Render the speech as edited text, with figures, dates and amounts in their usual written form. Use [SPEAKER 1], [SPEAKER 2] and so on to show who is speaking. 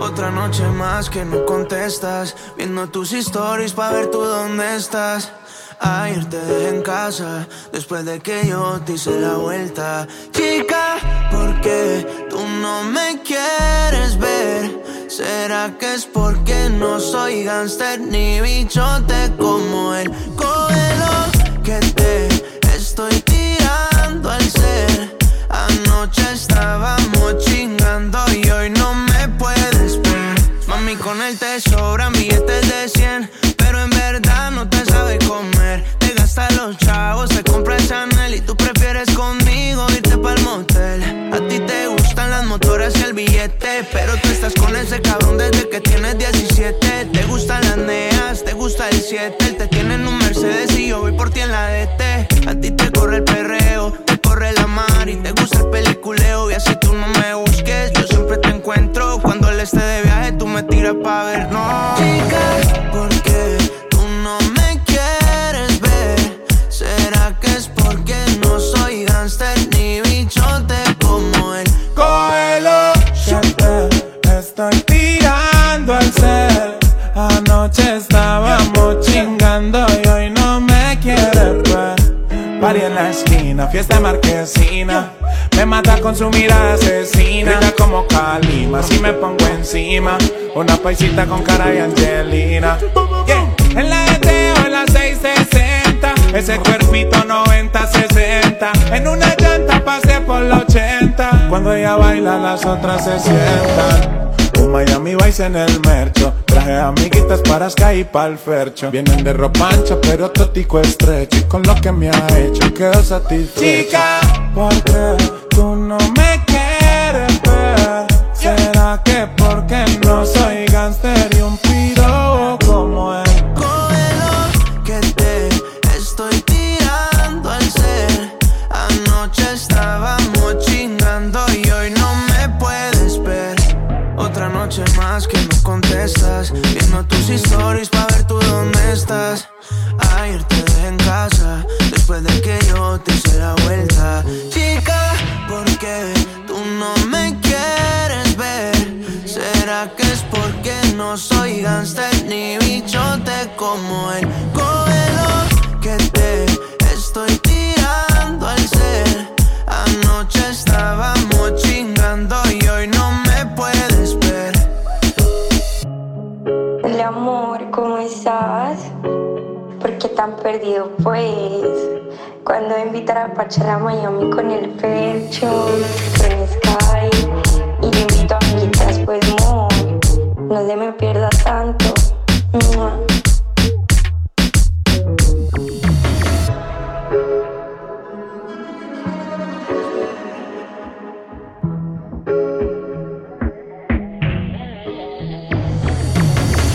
[SPEAKER 1] Otra noche más que no contestas, viendo tus stories pa' ver tú dónde estás. Ayer te dejé en casa, después de que yo te hice la vuelta. Chica, ¿por qué tú no me quieres ver? ¿Será que es porque no soy gangster ni bichote como él? Cógelo que te estoy tirando al ser. Anoche estábamos chingando y hoy no me puedes ver. Mami, con él te sobran billetes de 100, pero en verdad no te sabe comer. Te gasta los chavos, te compra el Chanel y tú prefieres conmigo irte pa'l motel. A ti te gustan las motoras y el billete, pero tú estás con ese cabrón desde que tienes 17. Te gustan las neas, te gusta el 7. Él te tiene en un Mercedes y yo voy por ti en la DT. A ti te corre el perreo, te corre la mar y te gusta el peliculeo. Y así tú no me busques, yo siempre te encuentro. Cuando él esté de viaje tú me tiras pa' vernos. Chica, ¿por qué tú no me quieres ver? ¿Será que es porque no soy gangster ni bichote como él?
[SPEAKER 2] Cógelo, que te estoy tirando al cel. Anoche estábamos chingando y hoy no me quieres ver. Party en la esquina, fiesta marquesina. Me mata con su mirada asesina. Grita como Kalima, si me pongo encima. Una paisita con cara de Angelina. Yeah. En la ET o en la 660. Ese cuerpito 90-60. En una llanta pasé por la 80. Cuando ella baila las otras se sientan. Un Miami Vice en el mercho. Traje amiguitas para Sky y pa'l fercho. Vienen de ropa ancha pero totico estrecho. Y con lo que me ha hecho quedo satisfecho. Chica, ¿por qué tú no me quieres ver? ¿Será que porque no soy gangster y un piro como él?
[SPEAKER 1] Cógelo que te estoy tirando al ser. Anoche estábamos chingando y hoy no me puedes ver. Otra noche más que no contestas, viendo tus stories pa' ver tú dónde estás. Ayer te dejé en casa, después de que yo te hice la vuelta. Chica, ¿por qué tú no me quieres ver? ¿Será que es porque no soy gangster ni bichote como él? Cógelo que te estoy tirando al ser. Anoche estábamos chingando y hoy no me puedes ver.
[SPEAKER 3] Hola amor, ¿cómo estás? ¿Por qué tan perdido pues? Cuando invitar a parchar a Miami con el Fercho, con Sky, y yo invito a amiguitas pues muy. No se me pierda